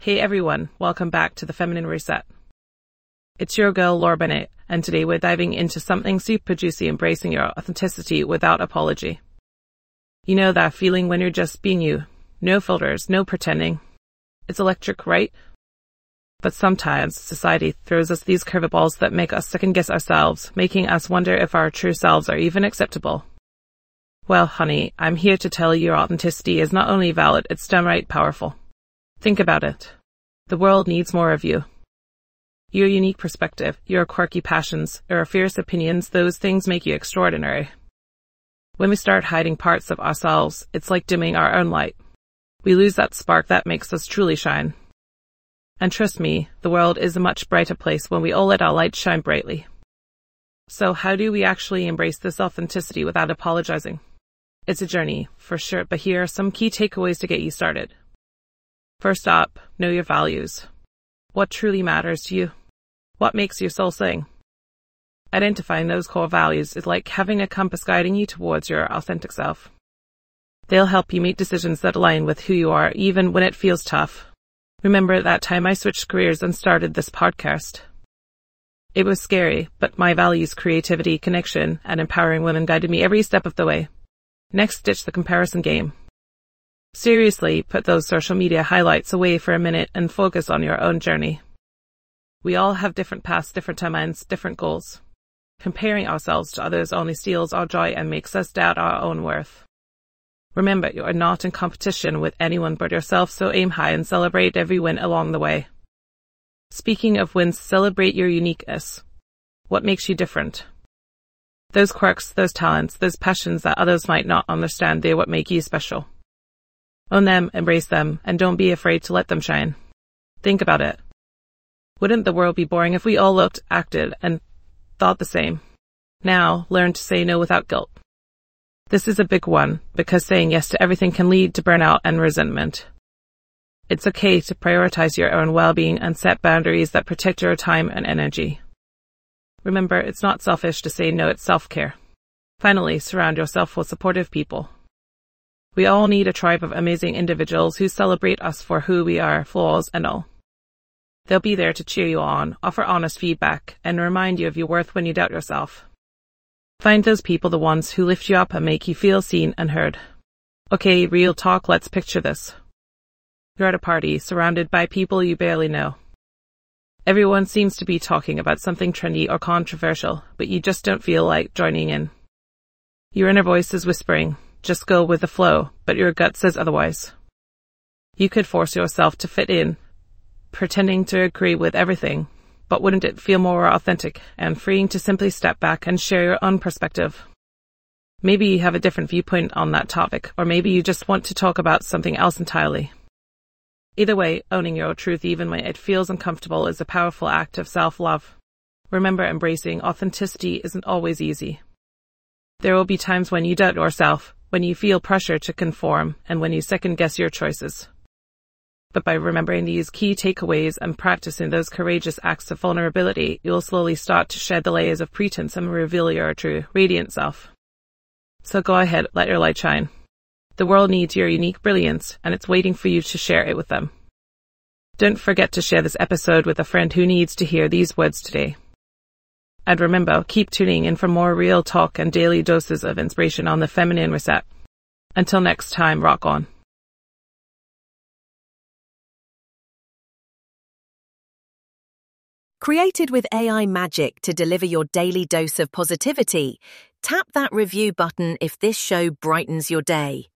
Hey everyone, welcome back to the Feminine Reset. It's your girl Laura Bennett, and today we're diving into something super juicy, embracing your authenticity without apology. You know that feeling when you're just being you, no filters, no pretending. It's electric, right? But sometimes society throws us these curveballs that make us second guess ourselves, making us wonder if our true selves are even acceptable. Well, honey, I'm here to tell you your authenticity is not only valid, it's downright powerful. Think about it. The world needs more of you. Your unique perspective, your quirky passions, your fierce opinions, those things make you extraordinary. When we start hiding parts of ourselves, it's like dimming our own light. We lose that spark that makes us truly shine. And trust me, the world is a much brighter place when we all let our light shine brightly. So how do we actually embrace this authenticity without apologizing? It's a journey, for sure, but here are some key takeaways to get you started. First up, know your values. What truly matters to you? What makes your soul sing? Identifying those core values is like having a compass guiding you towards your authentic self. They'll help you make decisions that align with who you are, even when it feels tough. Remember that time I switched careers and started this podcast? It was scary, but my values, creativity, connection, and empowering women guided me every step of the way. Next, ditch the comparison game. Seriously, put those social media highlights away for a minute and focus on your own journey. We all have different paths, different timelines, different goals. Comparing ourselves to others only steals our joy and makes us doubt our own worth. Remember, you are not in competition with anyone but yourself, so aim high and celebrate every win along the way. Speaking of wins, celebrate your uniqueness. What makes you different? Those quirks, those talents, those passions that others might not understand, they're what make you special. Own them, embrace them, and don't be afraid to let them shine. Think about it. Wouldn't the world be boring if we all looked, acted, and thought the same? Now, learn to say no without guilt. This is a big one, because saying yes to everything can lead to burnout and resentment. It's okay to prioritize your own well-being and set boundaries that protect your time and energy. Remember, it's not selfish to say no, it's self-care. Finally, surround yourself with supportive people. We all need a tribe of amazing individuals who celebrate us for who we are, flaws and all. They'll be there to cheer you on, offer honest feedback, and remind you of your worth when you doubt yourself. Find those people, the ones who lift you up and make you feel seen and heard. Okay, real talk, let's picture this. You're at a party, surrounded by people you barely know. Everyone seems to be talking about something trendy or controversial, but you just don't feel like joining in. Your inner voice is whispering, just go with the flow, but your gut says otherwise. You could force yourself to fit in, pretending to agree with everything, but wouldn't it feel more authentic and freeing to simply step back and share your own perspective? Maybe you have a different viewpoint on that topic, or maybe you just want to talk about something else entirely. Either way, owning your truth even when it feels uncomfortable is a powerful act of self-love. Remember, embracing authenticity isn't always easy. There will be times when you doubt yourself, when you feel pressure to conform, and when you second-guess your choices. But by remembering these key takeaways and practicing those courageous acts of vulnerability, you'll slowly start to shed the layers of pretense and reveal your true, radiant self. So go ahead, let your light shine. The world needs your unique brilliance, and it's waiting for you to share it with them. Don't forget to share this episode with a friend who needs to hear these words today. And remember, keep tuning in for more real talk and daily doses of inspiration on the Feminine Reset. Until next time, rock on. Created with AI magic to deliver your daily dose of positivity, tap that review button if this show brightens your day.